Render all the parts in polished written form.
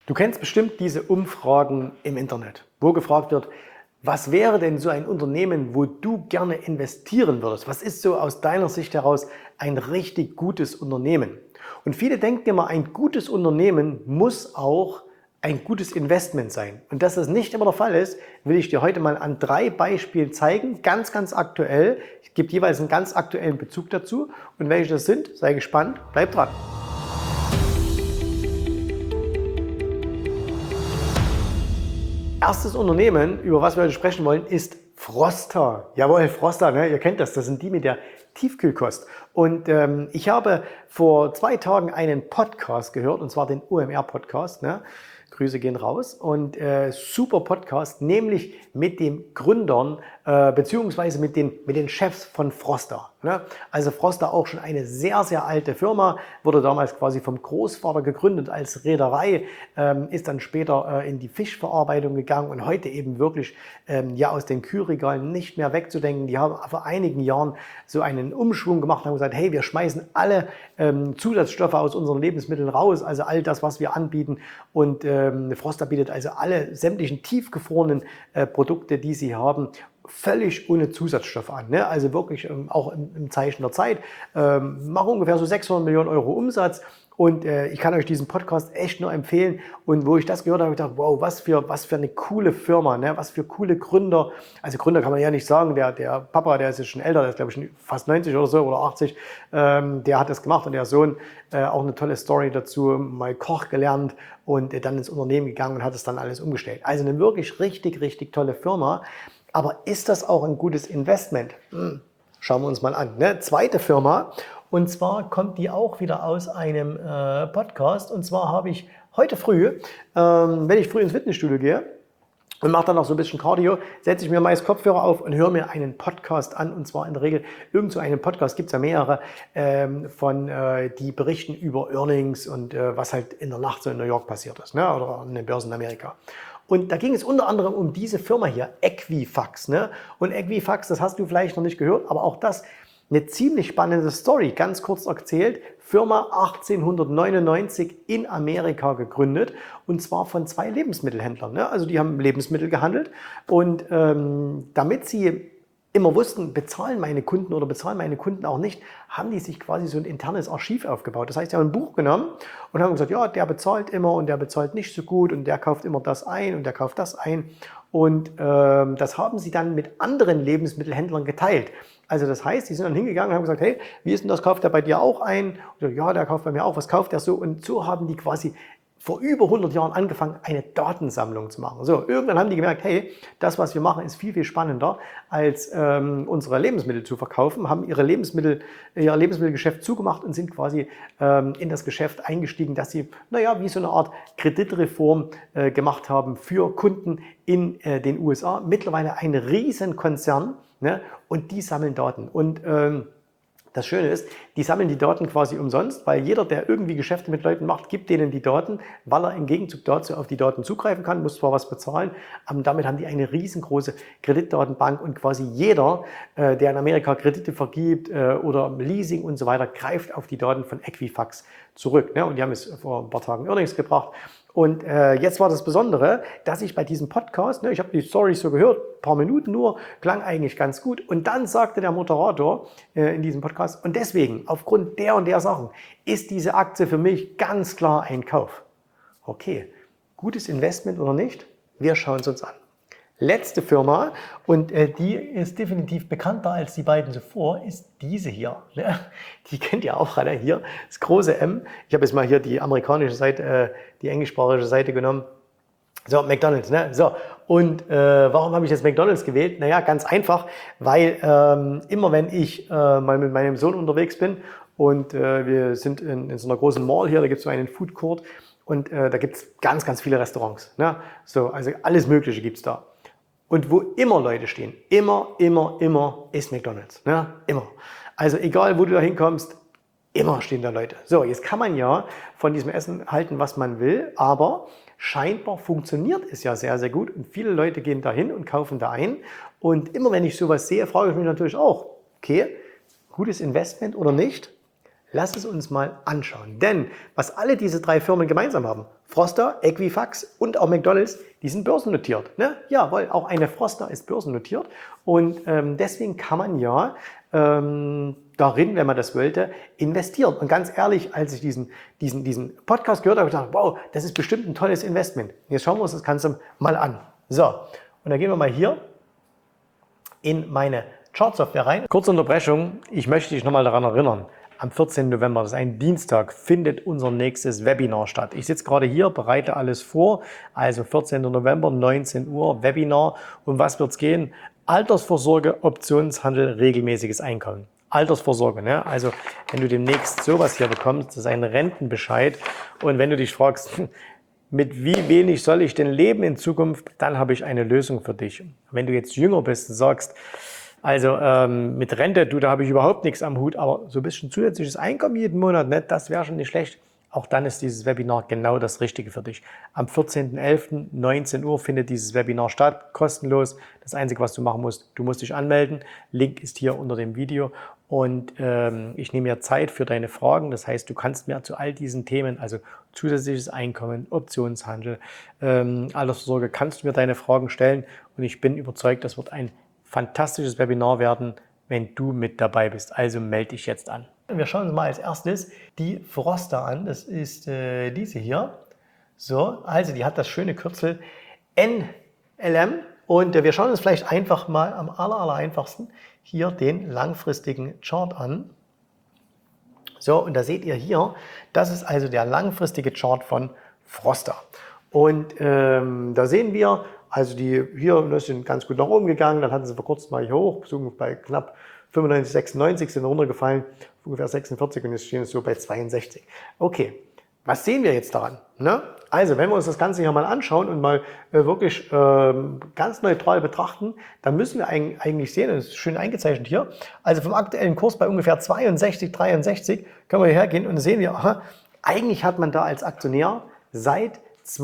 Du kennst bestimmt diese Umfragen im Internet, wo gefragt wird, was wäre denn so ein Unternehmen, wo du gerne investieren würdest? Was ist so aus deiner Sicht heraus ein richtig gutes Unternehmen? Und viele denken immer, ein gutes Unternehmen muss auch ein gutes Investment sein. Und dass das nicht immer der Fall ist, will ich dir heute mal an 3 Beispielen zeigen, ganz aktuell. Ich gebe jeweils einen ganz aktuellen Bezug dazu. Und welche das sind, sei gespannt, bleib dran. Erstes Unternehmen, über was wir heute sprechen wollen, ist Frosta. Jawohl, Frosta, ne? Ihr kennt das, das sind die mit der Tiefkühlkost. Und ich habe vor 2 Tagen einen Podcast gehört, und zwar den OMR-Podcast. Ne? Grüße gehen raus. Und super Podcast, nämlich mit den Gründern beziehungsweise mit den Chefs von Frosta. Ne? Also Frosta auch schon eine sehr alte Firma, wurde damals quasi vom Großvater gegründet als Reederei, ist dann später in die Fischverarbeitung gegangen und heute eben wirklich ja aus den Kühlregalen nicht mehr wegzudenken. Die haben vor einigen Jahren so einen Umschwung gemacht und haben gesagt, hey, wir schmeißen alle Zusatzstoffe aus unseren Lebensmitteln raus, also all das, was wir anbieten. Und Frosta bietet also alle sämtlichen tiefgefrorenen Produkte, die sie haben, völlig ohne Zusatzstoffe an. Ne? Also wirklich auch im Zeichen der Zeit. Machen ungefähr so 600 Millionen Euro Umsatz. Und ich kann euch diesen Podcast echt nur empfehlen. Und wo ich das gehört habe, habe ich gedacht, wow, was für eine coole Firma, ne? Was für coole Gründer. Also Gründer kann man ja nicht sagen. Der Papa, der ist jetzt schon älter, der ist glaube ich fast 90 oder so oder 80. Der hat das gemacht und der Sohn auch eine tolle Story dazu, mal Koch gelernt und dann ins Unternehmen gegangen und hat es dann alles umgestellt. Also eine wirklich richtig tolle Firma. Aber ist das auch ein gutes Investment? Schauen wir uns mal an. Ne? Zweite Firma, und zwar kommt die auch wieder aus einem Podcast. Und zwar habe ich heute früh, wenn ich früh ins Fitnessstudio gehe und mache dann noch so ein bisschen Cardio, setze ich mir meist Kopfhörer auf und höre mir einen Podcast an. Und zwar in der Regel irgend so einen Podcast, gibt es ja mehrere, die berichten über Earnings und was halt in der Nacht so in New York passiert ist, ne? Oder an den Börsen in Amerika. Und da ging es unter anderem um diese Firma hier, Equifax. Ne? Und Equifax, das hast du vielleicht noch nicht gehört, aber auch das eine ziemlich spannende Story. Ganz kurz erzählt, Firma 1899 in Amerika gegründet und zwar von 2 Lebensmittelhändlern. Ne? Also die haben Lebensmittel gehandelt und damit sie immer wussten, bezahlen meine Kunden oder bezahlen meine Kunden auch nicht, haben die sich quasi so ein internes Archiv aufgebaut. Das heißt, sie haben ein Buch genommen und haben gesagt, ja, der bezahlt immer und der bezahlt nicht so gut und der kauft immer das ein und der kauft das ein. Und das haben sie dann mit anderen Lebensmittelhändlern geteilt. Also das heißt, die sind dann hingegangen und haben gesagt, hey, wie ist denn das, kauft der bei dir auch ein? Oder, ja, der kauft bei mir auch, was kauft der so? Und so haben die quasi vor über 100 Jahren angefangen, eine Datensammlung zu machen. So, irgendwann haben die gemerkt, hey, das, was wir machen, ist viel spannender, als unsere Lebensmittel zu verkaufen, haben ihr Lebensmittelgeschäft zugemacht und sind quasi in das Geschäft eingestiegen, dass sie, naja, wie so eine Art Kreditreform gemacht haben für Kunden in den USA. Mittlerweile ein Riesenkonzern, ne? Und die sammeln Daten. Und das Schöne ist, die sammeln die Daten quasi umsonst, weil jeder, der irgendwie Geschäfte mit Leuten macht, gibt denen die Daten, weil er im Gegenzug dazu auf die Daten zugreifen kann, muss zwar was bezahlen, aber damit haben die eine riesengroße Kreditdatenbank und quasi jeder, der in Amerika Kredite vergibt oder Leasing und so weiter, greift auf die Daten von Equifax zurück. Ne? Und die haben es vor ein paar Tagen Earnings gebracht. Und jetzt war das Besondere, dass ich bei diesem Podcast, ne, ich habe die Story so gehört, ein paar Minuten nur, klang eigentlich ganz gut. Und dann sagte der Moderator in diesem Podcast, und deswegen, aufgrund der und der Sachen, ist diese Aktie für mich ganz klar ein Kauf. Okay, gutes Investment oder nicht? Wir schauen es uns an. Letzte Firma, und die ist definitiv bekannter als die beiden zuvor, ist diese hier. Ne? Die kennt ihr auch alle hier, das große M. Ich habe jetzt mal hier die amerikanische Seite, die englischsprachige Seite genommen. So, McDonald's. Ne? So, und warum habe ich jetzt McDonald's gewählt? Naja, ganz einfach, weil immer wenn ich mal mit meinem Sohn unterwegs bin und wir sind in so einer großen Mall hier, da gibt es so einen Food Court und da gibt es ganz viele Restaurants. Ne? So, also alles Mögliche gibt es da. Und wo immer Leute stehen, immer ist McDonald's. Ne? Immer. Also egal, wo du da hinkommst, immer stehen da Leute. So, jetzt kann man ja von diesem Essen halten, was man will, aber scheinbar funktioniert es ja sehr gut und viele Leute gehen da hin und kaufen da ein. Und immer wenn ich sowas sehe, frage ich mich natürlich auch, okay, gutes Investment oder nicht? Lass es uns mal anschauen. Denn was alle diese drei Firmen gemeinsam haben, Froster, Equifax und auch McDonald's, die sind börsennotiert. Ne? Jawohl, auch eine Froster ist börsennotiert. Und deswegen kann man ja darin, wenn man das wollte, investieren. Und ganz ehrlich, als ich diesen Podcast gehört habe, habe ich gedacht, wow, das ist bestimmt ein tolles Investment. Jetzt schauen wir uns das Ganze mal an. So, und dann gehen wir mal hier in meine Chartsoftware rein. Kurze Unterbrechung, ich möchte dich nochmal daran erinnern. Am 14. November, das ist ein Dienstag, findet unser nächstes Webinar statt. Ich sitze gerade hier, bereite alles vor. Also 14. November, 19 Uhr, Webinar. Um was wird es gehen? Altersvorsorge, Optionshandel, regelmäßiges Einkommen. Altersvorsorge, ne? Also wenn du demnächst sowas hier bekommst, das ist ein Rentenbescheid. Und wenn du dich fragst, mit wie wenig soll ich denn leben in Zukunft, dann habe ich eine Lösung für dich. Wenn du jetzt jünger bist und sagst, also mit Rente, da habe ich überhaupt nichts am Hut, aber so ein bisschen zusätzliches Einkommen jeden Monat, ne, das wäre schon nicht schlecht. Auch dann ist dieses Webinar genau das Richtige für dich. Am 14.11. 19 Uhr findet dieses Webinar statt, kostenlos. Das Einzige, was du machen musst, du musst dich anmelden. Link ist hier unter dem Video. Und ich nehme mir Zeit für deine Fragen. Das heißt, du kannst mir zu all diesen Themen, also zusätzliches Einkommen, Optionshandel, Altersvorsorge, kannst du mir deine Fragen stellen. Und ich bin überzeugt, das wird ein fantastisches Webinar werden, wenn du mit dabei bist. Also melde dich jetzt an. Wir schauen uns mal als erstes die Froster an. Das ist diese hier. So, also die hat das schöne Kürzel NLM. Und wir schauen uns vielleicht einfach mal am aller einfachsten hier den langfristigen Chart an. So, und da seht ihr hier, das ist also der langfristige Chart von Froster. Und da sehen wir, also die hier sind ganz gut nach oben gegangen, dann hatten sie vor kurzem mal hier hoch, so bei knapp 95, 96 sind runtergefallen, ungefähr 46 und jetzt stehen es so bei 62. Okay, was sehen wir jetzt daran? Ne? Also, wenn wir uns das Ganze hier mal anschauen und mal wirklich ganz neutral betrachten, dann müssen wir eigentlich sehen, das ist schön eingezeichnet hier, also vom aktuellen Kurs bei ungefähr 62, 63 können wir hierher gehen und sehen wir, aha, eigentlich hat man da als Aktionär seit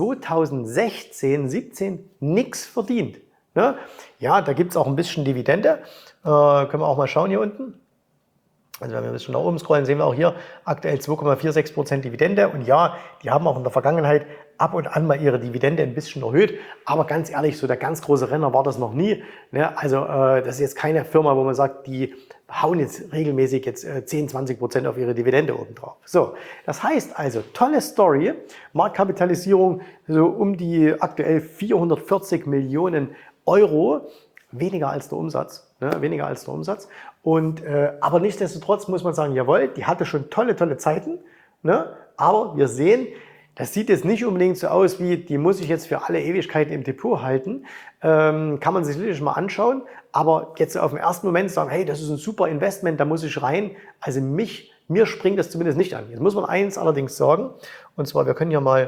2016, 17 nichts verdient. Ne? Ja, da gibt es auch ein bisschen Dividende. Können wir auch mal schauen hier unten. Also wenn wir ein bisschen nach oben scrollen, sehen wir auch hier aktuell 2,46% Dividende. Und ja, die haben auch in der Vergangenheit ab und an mal ihre Dividende ein bisschen erhöht. Aber ganz ehrlich, so der ganz große Renner war das noch nie. Ne? Also das ist jetzt keine Firma, wo man sagt, die hauen jetzt regelmäßig jetzt 10, 20% auf ihre Dividende oben drauf. So, das heißt also, tolle Story, Marktkapitalisierung so um die aktuell 440 Millionen Euro, weniger als der Umsatz. Ne, weniger als der Umsatz. Und, aber nichtsdestotrotz muss man sagen, jawohl, die hatte schon tolle Zeiten. Ne? Aber wir sehen, das sieht jetzt nicht unbedingt so aus wie, die muss ich jetzt für alle Ewigkeiten im Depot halten. Kann man sich sicherlich mal anschauen. Aber jetzt auf den ersten Moment sagen, hey, das ist ein super Investment, da muss ich rein. Also mir springt das zumindest nicht an. Jetzt muss man eins allerdings sagen. Und zwar, wir können ja mal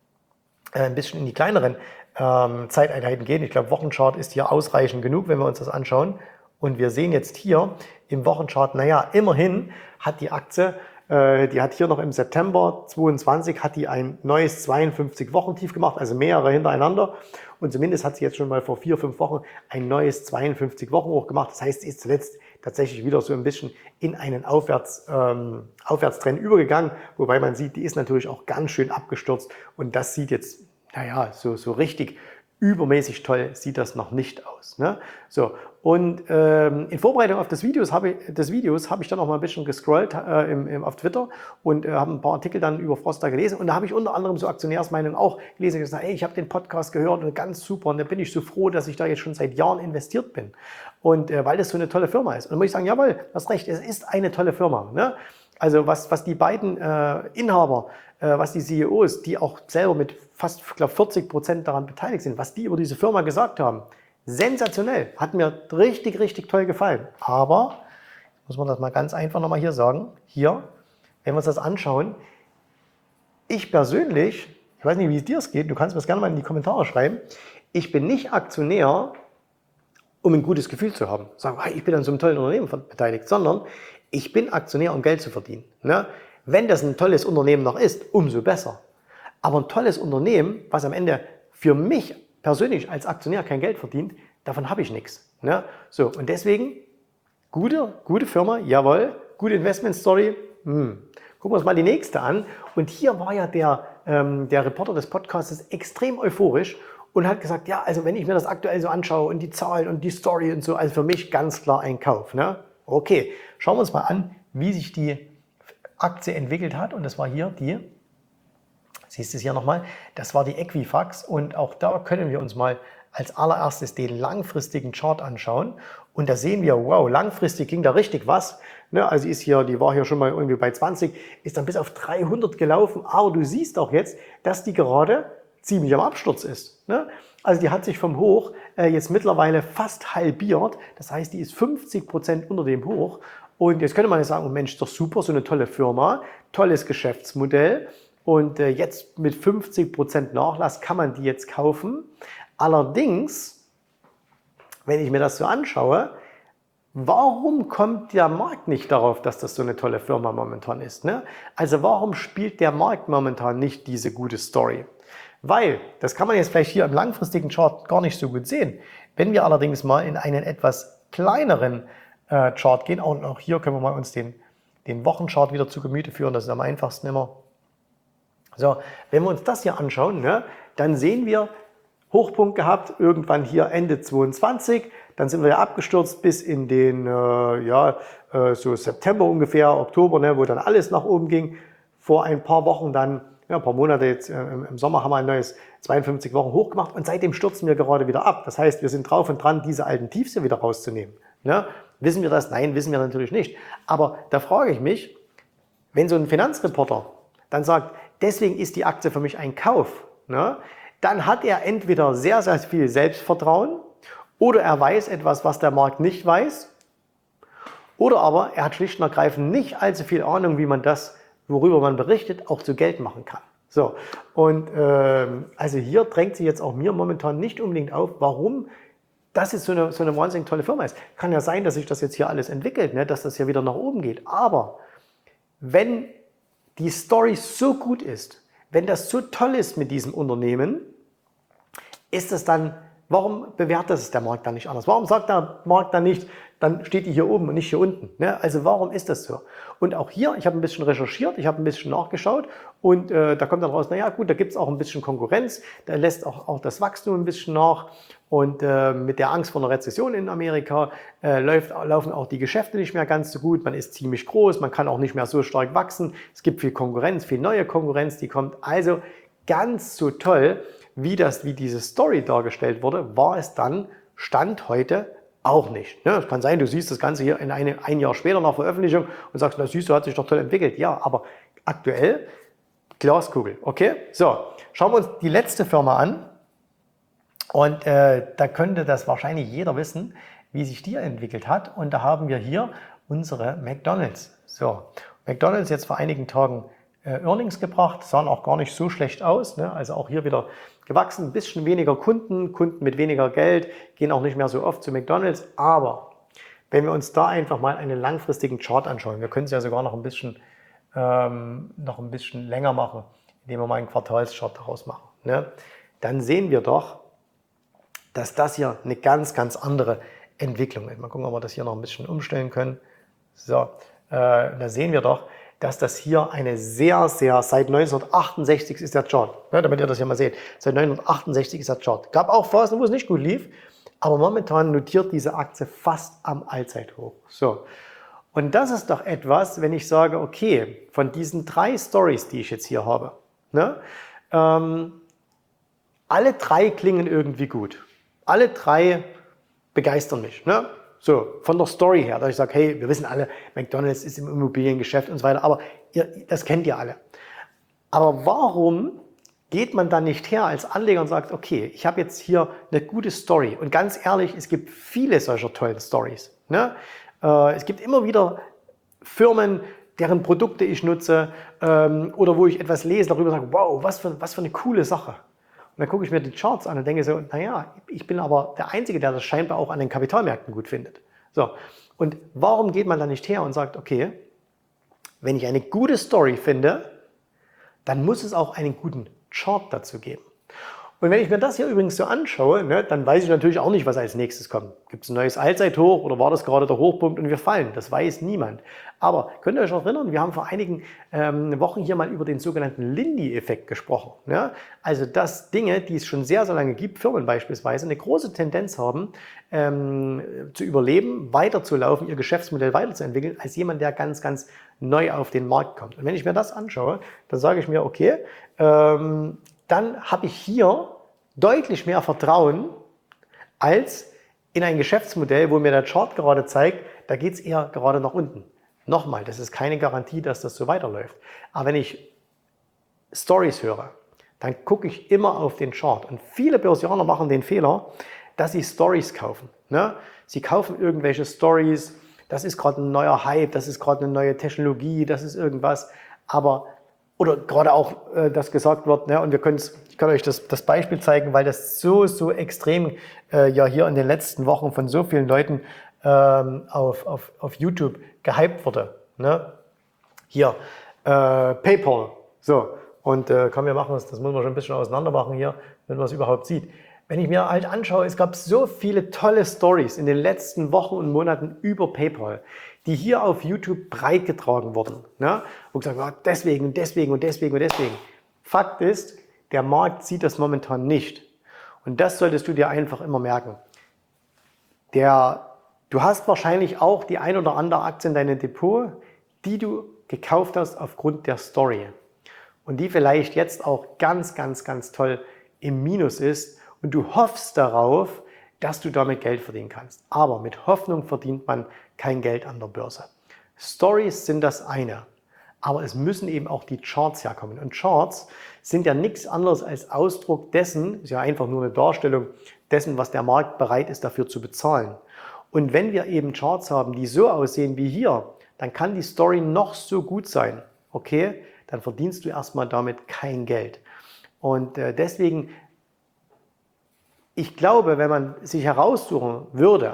ein bisschen in die kleineren Zeiteinheiten gehen. Ich glaube, Wochenchart ist hier ausreichend genug, wenn wir uns das anschauen. Und wir sehen jetzt hier im Wochenchart, naja, immerhin hat die Aktie, die hat hier noch im September 22, hat die ein neues 52-Wochen-Tief gemacht, also mehrere hintereinander. Und zumindest hat sie jetzt schon mal vor 4, 5 Wochen ein neues 52-Wochen-Hoch gemacht. Das heißt, sie ist zuletzt tatsächlich wieder so ein bisschen in einen Aufwärtstrend übergegangen. Wobei man sieht, die ist natürlich auch ganz schön abgestürzt. Und das sieht jetzt, naja, so richtig übermäßig toll sieht das noch nicht aus. Ne? So, und in Vorbereitung auf das Videos habe ich dann auch mal ein bisschen gescrollt auf Twitter und habe ein paar Artikel dann über Froster gelesen. Und da habe ich unter anderem so Aktionärsmeinungen auch gelesen und gesagt, hey, ich habe den Podcast gehört und ganz super. Und da bin ich so froh, dass ich da jetzt schon seit Jahren investiert bin. Und weil das so eine tolle Firma ist. Und dann muss ich sagen, jawohl, du hast recht, es ist eine tolle Firma. Ne? Also was die beiden Inhaber, was die CEOs, die auch selber mit fast, ich glaube, 40% daran beteiligt sind, was die über diese Firma gesagt haben, sensationell, hat mir richtig toll gefallen. Aber, muss man das mal ganz einfach nochmal hier sagen, hier, wenn wir uns das anschauen, ich persönlich, ich weiß nicht, wie es dir geht, du kannst mir das gerne mal in die Kommentare schreiben, ich bin nicht Aktionär, um ein gutes Gefühl zu haben, sagen, hey, ich bin an so einem tollen Unternehmen beteiligt, sondern ich bin Aktionär, um Geld zu verdienen. Ne? Wenn das ein tolles Unternehmen noch ist, umso besser. Aber ein tolles Unternehmen, was am Ende für mich persönlich als Aktionär kein Geld verdient, davon habe ich nichts. Ne? So, und deswegen, gute Firma, jawohl, gute Investment-Story, Gucken wir uns mal die nächste an. Und hier war ja der Reporter des Podcasts extrem euphorisch und hat gesagt, ja, also wenn ich mir das aktuell so anschaue und die Zahlen und die Story und so, also für mich ganz klar ein Kauf. Ne? Okay, schauen wir uns mal an, wie sich die Aktie entwickelt hat. Und das war hier die, siehst du es hier nochmal, das war die Equifax. Und auch da können wir uns mal als allererstes den langfristigen Chart anschauen. Und da sehen wir, wow, langfristig ging da richtig was. Ne, also die war hier schon mal irgendwie bei 20, ist dann bis auf 300 gelaufen. Aber du siehst auch jetzt, dass die gerade ziemlich am Absturz ist. Ne? Also die hat sich vom Hoch jetzt mittlerweile fast halbiert. Das heißt, die ist 50% unter dem Hoch. Und jetzt könnte man ja sagen, oh Mensch, doch super, so eine tolle Firma, tolles Geschäftsmodell. Und jetzt mit 50% Nachlass kann man die jetzt kaufen. Allerdings, wenn ich mir das so anschaue, warum kommt der Markt nicht darauf, dass das so eine tolle Firma momentan ist? Ne? Also warum spielt der Markt momentan nicht diese gute Story? Weil, das kann man jetzt vielleicht hier im langfristigen Chart gar nicht so gut sehen. Wenn wir allerdings mal in einen etwas kleineren Chart gehen, und auch hier können wir mal uns den Wochenchart wieder zu Gemüte führen, das ist am einfachsten immer. So, wenn wir uns das hier anschauen, ne, dann sehen wir, Hochpunkt gehabt, irgendwann hier Ende 22, dann sind wir ja abgestürzt bis in den so September ungefähr, Oktober, ne, wo dann alles nach oben ging. Vor ein paar Wochen dann, ja, ein paar Monate jetzt im Sommer haben wir ein neues 52 Wochen hoch gemacht und seitdem stürzen wir gerade wieder ab. Das heißt, wir sind drauf und dran, diese alten Tiefs hier wieder rauszunehmen. Ne? Wissen wir das? Nein, wissen wir natürlich nicht. Aber da frage ich mich, wenn so ein Finanzreporter dann sagt, deswegen ist die Aktie für mich ein Kauf, ne? Dann hat er entweder sehr, sehr viel Selbstvertrauen oder er weiß etwas, was der Markt nicht weiß, oder aber er hat schlicht und ergreifend nicht allzu viel Ahnung, wie man das, worüber man berichtet, auch zu Geld machen kann. So, und also hier drängt sich jetzt auch mir momentan nicht unbedingt auf, warum das jetzt so eine wahnsinnig tolle Firma ist. Kann ja sein, dass sich das jetzt hier alles entwickelt, ne, dass das hier wieder nach oben geht, aber wenn die Story so gut ist, wenn das so toll ist mit diesem Unternehmen, ist es dann, warum bewertet es der Markt dann nicht anders? Warum sagt der Markt dann nicht, dann steht die hier oben und nicht hier unten? Ne? Also warum ist das so? Und auch hier, ich habe ein bisschen recherchiert, ich habe ein bisschen nachgeschaut und da kommt dann raus, naja gut, da gibt es auch ein bisschen Konkurrenz, da lässt auch das Wachstum ein bisschen nach und mit der Angst vor einer Rezession in Amerika laufen auch die Geschäfte nicht mehr ganz so gut, man ist ziemlich groß, man kann auch nicht mehr so stark wachsen, es gibt viel Konkurrenz, viel neue Konkurrenz, die kommt. Also ganz so toll, wie diese Story dargestellt wurde, war es dann Stand heute auch nicht. Ne? Es kann sein, du siehst das Ganze hier ein Jahr später nach Veröffentlichung und sagst, na siehst du, hat sich doch toll entwickelt. Ja, aber aktuell Glaskugel. Okay, so, schauen wir uns die letzte Firma an. Und da könnte das wahrscheinlich jeder wissen, wie sich die entwickelt hat. Und da haben wir hier unsere McDonald's. So, McDonald's jetzt vor einigen Tagen Earnings gebracht, sahen auch gar nicht so schlecht aus. Ne? Also auch hier wieder gewachsen, ein bisschen weniger Kunden mit weniger Geld, gehen auch nicht mehr so oft zu McDonald's. Aber wenn wir uns da einfach mal einen langfristigen Chart anschauen, wir können es ja sogar noch ein bisschen länger machen, indem wir mal einen Quartalschart daraus machen, ne? Dann sehen wir doch, dass das hier eine ganz, ganz andere Entwicklung ist. Mal gucken, ob wir das hier noch ein bisschen umstellen können. So, da sehen wir doch, dass das hier eine sehr, sehr, seit 1968 ist der Chart, ne, damit ihr das hier mal seht, seit 1968 ist der Chart. Gab auch Phasen, wo es nicht gut lief, aber momentan notiert diese Aktie fast am Allzeithoch. So. Und das ist doch etwas, wenn ich sage, okay, von diesen 3 Stories, die ich jetzt hier habe, ne, alle 3 klingen irgendwie gut. Alle 3 begeistern mich. Ne? So, von der Story her, dass ich sage, hey, wir wissen alle, McDonald's ist im Immobiliengeschäft und so weiter, aber das kennt ihr alle. Aber warum geht man dann nicht her als Anleger und sagt, okay, ich habe jetzt hier eine gute Story und ganz ehrlich, es gibt viele solcher tollen Stories. Ne? Es gibt immer wieder Firmen, deren Produkte ich nutze oder wo ich etwas lese, darüber sage, wow, was für eine coole Sache. Und dann gucke ich mir die Charts an und denke so, naja, ich bin aber der Einzige, der das scheinbar auch an den Kapitalmärkten gut findet. So, und warum geht man dann nicht her und sagt, okay, wenn ich eine gute Story finde, dann muss es auch einen guten Chart dazu geben. Und wenn ich mir das hier übrigens so anschaue, ne, dann weiß ich natürlich auch nicht, was als nächstes kommt. Gibt es ein neues Allzeithoch oder war das gerade der Hochpunkt und wir fallen? Das weiß niemand. Aber könnt ihr euch noch erinnern, wir haben vor einigen Wochen hier mal über den sogenannten Lindy-Effekt gesprochen. Ne? Also dass Dinge, die es schon sehr, sehr lange gibt, Firmen beispielsweise, eine große Tendenz haben, zu überleben, weiterzulaufen, ihr Geschäftsmodell weiterzuentwickeln, als jemand, der ganz, ganz neu auf den Markt kommt. Und wenn ich mir das anschaue, dann sage ich mir, okay, dann habe ich hier deutlich mehr Vertrauen als in ein Geschäftsmodell, wo mir der Chart gerade zeigt, da geht es eher gerade nach unten. Nochmal, das ist keine Garantie, dass das so weiterläuft. Aber wenn ich Stories höre, dann gucke ich immer auf den Chart. Und viele Börsianer machen den Fehler, dass sie Stories kaufen. Ne? Sie kaufen irgendwelche Stories, das ist gerade ein neuer Hype, das ist gerade eine neue Technologie, das ist irgendwas. Aber oder gerade auch, dass gesagt wird, ne, und ich kann euch das Beispiel zeigen, weil das so extrem ja hier in den letzten Wochen von so vielen Leuten auf YouTube gehypt wurde. Ne? Hier, PayPal. So, und komm, wir machen das muss man schon ein bisschen auseinander machen hier, wenn man es überhaupt sieht. Wenn ich mir halt anschaue, es gab so viele tolle Stories in den letzten Wochen und Monaten über PayPal, die hier auf YouTube breitgetragen wurden. Ne? Wo gesagt wird, deswegen und deswegen und deswegen und deswegen. Fakt ist, der Markt sieht das momentan nicht. Und das solltest du dir einfach immer merken. Du hast wahrscheinlich auch die ein oder andere Aktie in deinem Depot, die du gekauft hast aufgrund der Story. Und die vielleicht jetzt auch ganz, ganz, ganz toll im Minus ist. Und du hoffst darauf, dass du damit Geld verdienen kannst. Aber mit Hoffnung verdient man kein Geld an der Börse. Stories sind das eine, aber es müssen eben auch die Charts herkommen. Und Charts sind ja nichts anderes als Ausdruck dessen, ist ja einfach nur eine Darstellung dessen, was der Markt bereit ist dafür zu bezahlen. Und wenn wir eben Charts haben, die so aussehen wie hier, dann kann die Story noch so gut sein. Okay, dann verdienst du erstmal damit kein Geld. Und deswegen, ich glaube, wenn man sich heraussuchen würde,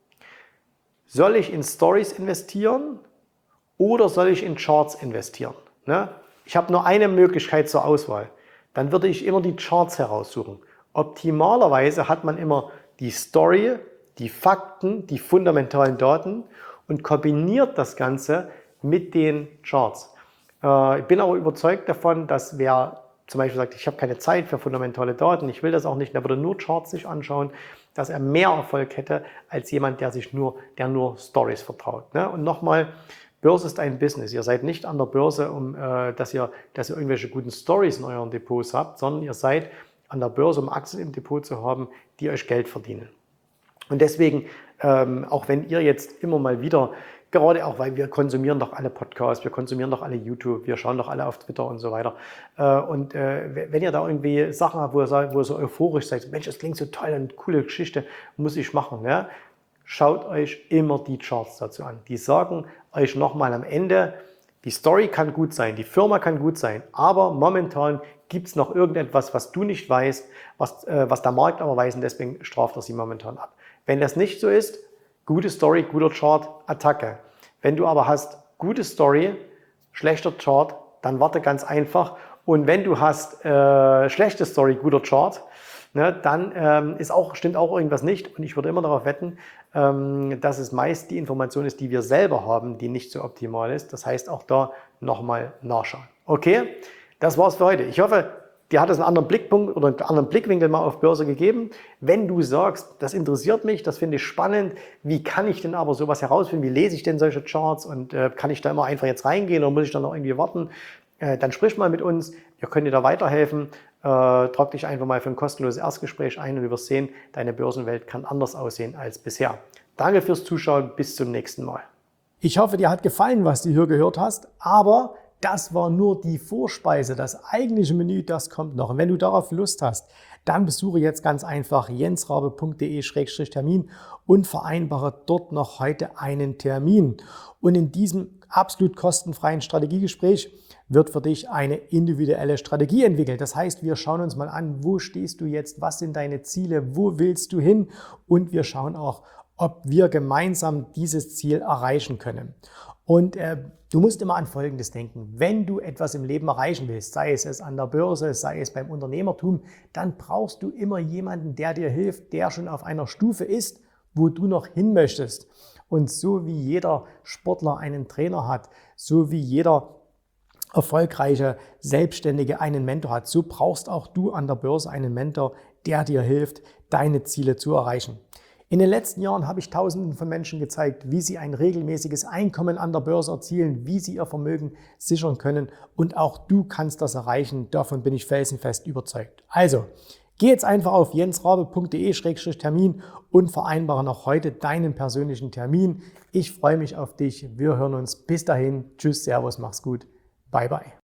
soll ich in Stories investieren oder soll ich in Charts investieren? Ne? Ich habe nur eine Möglichkeit zur Auswahl. Dann würde ich immer die Charts heraussuchen. Optimalerweise hat man immer die Story, die Fakten, die fundamentalen Daten und kombiniert das Ganze mit den Charts. Ich bin aber überzeugt davon, dass wer zum Beispiel sagt, ich habe keine Zeit für fundamentale Daten, ich will das auch nicht, der würde nur Charts sich anschauen, dass er mehr Erfolg hätte als jemand, der nur Stories vertraut. Ne? Und nochmal, Börse ist ein Business. Ihr seid nicht an der Börse, dass ihr irgendwelche guten Stories in euren Depots habt, sondern ihr seid an der Börse, um Aktien im Depot zu haben, die euch Geld verdienen. Und deswegen, auch wenn ihr jetzt immer mal wieder, gerade auch, weil wir konsumieren doch alle Podcasts, wir konsumieren doch alle YouTube, wir schauen doch alle auf Twitter und so weiter. Und wenn ihr da irgendwie Sachen habt, wo ihr so euphorisch seid, Mensch, das klingt so toll, eine coole Geschichte, muss ich machen. Ja? Schaut euch immer die Charts dazu an. Die sagen euch nochmal am Ende, die Story kann gut sein, die Firma kann gut sein, aber momentan gibt es noch irgendetwas, was du nicht weißt, was der Markt aber weiß und deswegen straft er sie momentan ab. Wenn das nicht so ist, gute Story, guter Chart, Attacke. Wenn du aber hast gute Story, schlechter Chart, dann warte ganz einfach. Und wenn du hast schlechte Story, guter Chart, ne, dann stimmt auch irgendwas nicht. Und ich würde immer darauf wetten, dass es meist die Information ist, die wir selber haben, die nicht so optimal ist. Das heißt, auch da nochmal nachschauen. Okay, das war's für heute. Ich hoffe, dir hat es einen anderen Blickpunkt oder einen anderen Blickwinkel mal auf Börse gegeben. Wenn du sagst, das interessiert mich, das finde ich spannend, wie kann ich denn aber sowas herausfinden? Wie lese ich denn solche Charts und kann ich da immer einfach jetzt reingehen oder muss ich dann noch irgendwie warten? Dann sprich mal mit uns, wir können dir da weiterhelfen. Trag dich einfach mal für ein kostenloses Erstgespräch ein und du wirst sehen, deine Börsenwelt kann anders aussehen als bisher. Danke fürs Zuschauen, bis zum nächsten Mal. Ich hoffe, dir hat gefallen, was du hier gehört hast, aber das war nur die Vorspeise. Das eigentliche Menü, das kommt noch. Und wenn du darauf Lust hast, dann besuche jetzt ganz einfach jensrabe.de/termin und vereinbare dort noch heute einen Termin. Und in diesem absolut kostenfreien Strategiegespräch wird für dich eine individuelle Strategie entwickelt. Das heißt, wir schauen uns mal an, wo stehst du jetzt, was sind deine Ziele, wo willst du hin und wir schauen auch, ob wir gemeinsam dieses Ziel erreichen können. Und du musst immer an Folgendes denken. Wenn du etwas im Leben erreichen willst, sei es an der Börse, sei es beim Unternehmertum, dann brauchst du immer jemanden, der dir hilft, der schon auf einer Stufe ist, wo du noch hin möchtest. Und so wie jeder Sportler einen Trainer hat, so wie jeder erfolgreiche Selbstständige einen Mentor hat, so brauchst auch du an der Börse einen Mentor, der dir hilft, deine Ziele zu erreichen. In den letzten Jahren habe ich Tausenden von Menschen gezeigt, wie sie ein regelmäßiges Einkommen an der Börse erzielen, wie sie ihr Vermögen sichern können, und auch du kannst das erreichen. Davon bin ich felsenfest überzeugt. Also, geh jetzt einfach auf jensrabe.de/Termin und vereinbare noch heute deinen persönlichen Termin. Ich freue mich auf dich. Wir hören uns. Bis dahin. Tschüss, Servus, mach's gut. Bye, bye.